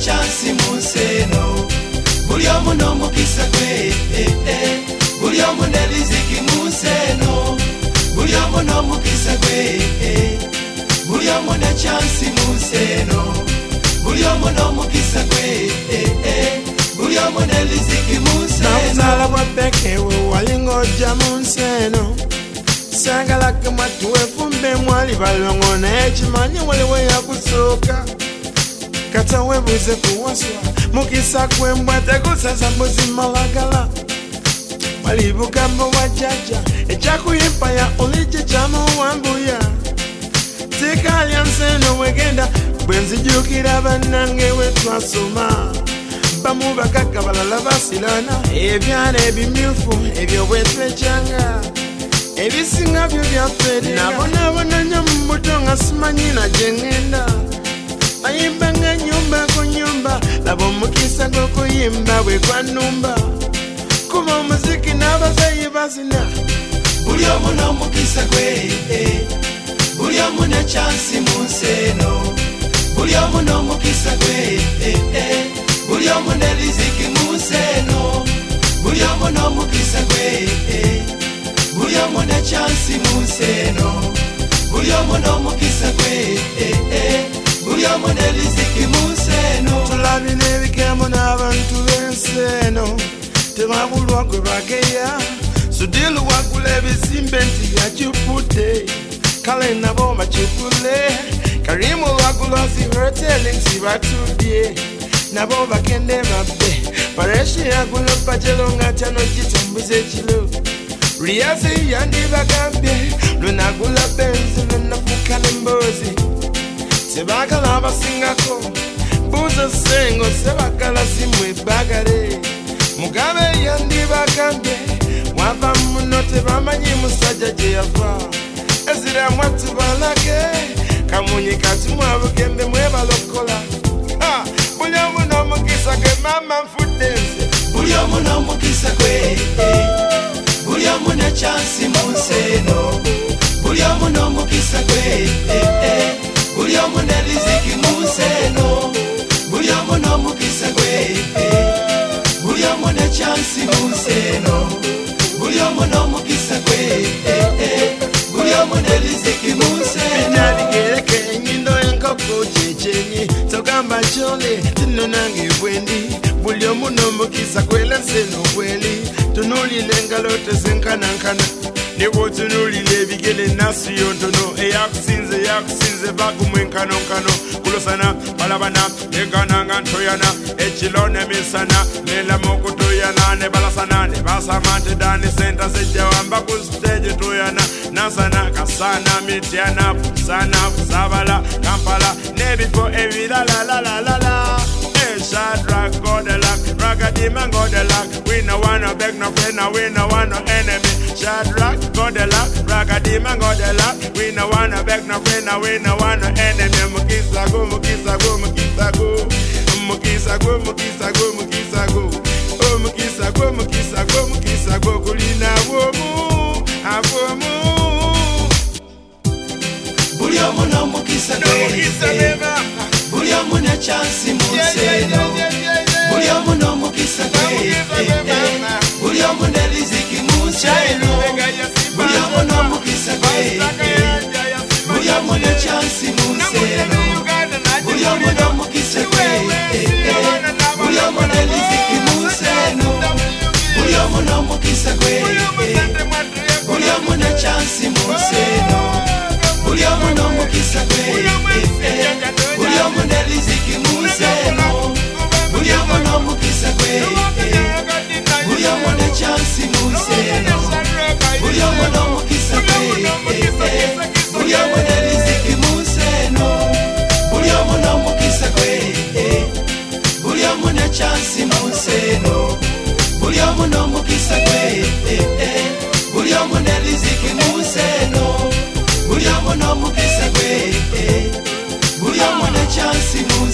chansi museno buli omu n'omukisa gwe buli omu ne riziki museno buli omu n'omukisa gwe buli omu ne chansi museno buli omu n'omukisa gwe buli omu ne riziki museno nakuzala bwa pekewe walinga ojja munseno sangalake mwatu wefumbe mwali balongo naye kimanyi waliwo yakusooka kata webuze kuwaswa mukisa kwembwa tegusaza mbuzi malagala walibugambo wajaja ekyakuyimpa ya olije kyamuwambuya tikalya nseno wegenda bwenzijukira bannange wetwasoma bamu bagagga balala basilana ebyana ebimyufu ebyo bwetwekyanga ebisinga byo byaffe nabonabona nnyo mu buto nga simanyi na gye ŋŋenda ayimba nga nyumba ku nyumba laba omukisa gw'okuyimba bwe gwanumba kuba omuziki n'abazayi bazina buli omu n'omukisa gwe buli omu ne chansi mu nsi eno buli omu n'omukisa gwe buli omu ne riziki mu nsi eno buli omu n'omukisa gwe buli omu ne chansi mu nsi eno buli omu n'omukisa gwe buli omu ne riziki mu nsi eno tulabina ebikemo n'abantu b'ensi eno tebabulwa gwe bageya sudilu wagula ebizimbe nti yakifudde kale nabo bakifule karimu lwagula zihoteli nti batudye nabo bagende babbe pareshi yagula pajelo nga tyano gitambuza ekilo riyazi yandibagambye lwenagula benzi lwenafuka n'emboozi sebagala abasingako buuza sengo sebagala simu ebagale mugabe yandibagambye wava muno tebamanyi musajja gye yava ezira mwatu balage kamunyi kati mwabugembe mwebalokola buli omu n'omukisa gwe mama nfudde nze buli omu n'omukisa gwe buli omu ne chansi mu nsi eno buli omu n'omukisa gwe buli omu ne riziki mu nsi eno buli omu n'omukisa gwe buli omu ne chansi mu nsi eno buli omu n'omukisa gwe buli omu ne riziki mu nsi eno naligereke enyindo y'enkoko kyekyenyi togamba kyole tino nange bwendi buli omu n'omukisa gwela nseno bweli tunuulira engalo tezenkanankana ne bw'otunuulira ebigere nasiyo ntono eyakusinze bagumu enkanonkano kulosana balabana negananga ntoyana ekiro nemisana nelamu okutoyana ne balasana ne basama nti dani senta zejjawamba ku siteegi toyana nasana kasana mityana pusana kusabala kampala n'ebifo ebiralalalala Shadrach, God the luck, Ragadima, God the luck. We no wanna beg no friend, we no want no enemy. Shadrach, God the luck, Ragadima, God the luck. We no wanna beg no friend, we no want no enemy. Mukisa go, mukisa go, mukisa go, mukisa go, mukisa go, mukisa go. Oh, mukisa go, mukisa go, mukisa go. Kulina womu, avomu. Buli omu n'omukisa gwe buli omu ne chansi mu nsi eno buli omu n'omukisa gwe buli omu ne riziki mu nsi eno buli omu n'omukisa gwe buli omu ne chansi mu nsi eno buli omu n'omukisa gwe buli omu ne riziki mu nsi eno buli omu n'omukisa gwe buli omu ne chansi mu nsi eno buli omu n'omukisa gwe buli omu ne riziki mu nsi eno buli omu n'omukisa gwe buli omu ne chansi mu nsi eno buli omu n'omukisa gwe buli omu ne riziki mu nsi eno buli omu n'omukisa gwe buli omu ne chansi mu nsi eno buli omu n'omukisa gwe buli omu ne riziki mu nsi eno buli omu n'omukisa gwe buli omu ne chansi mu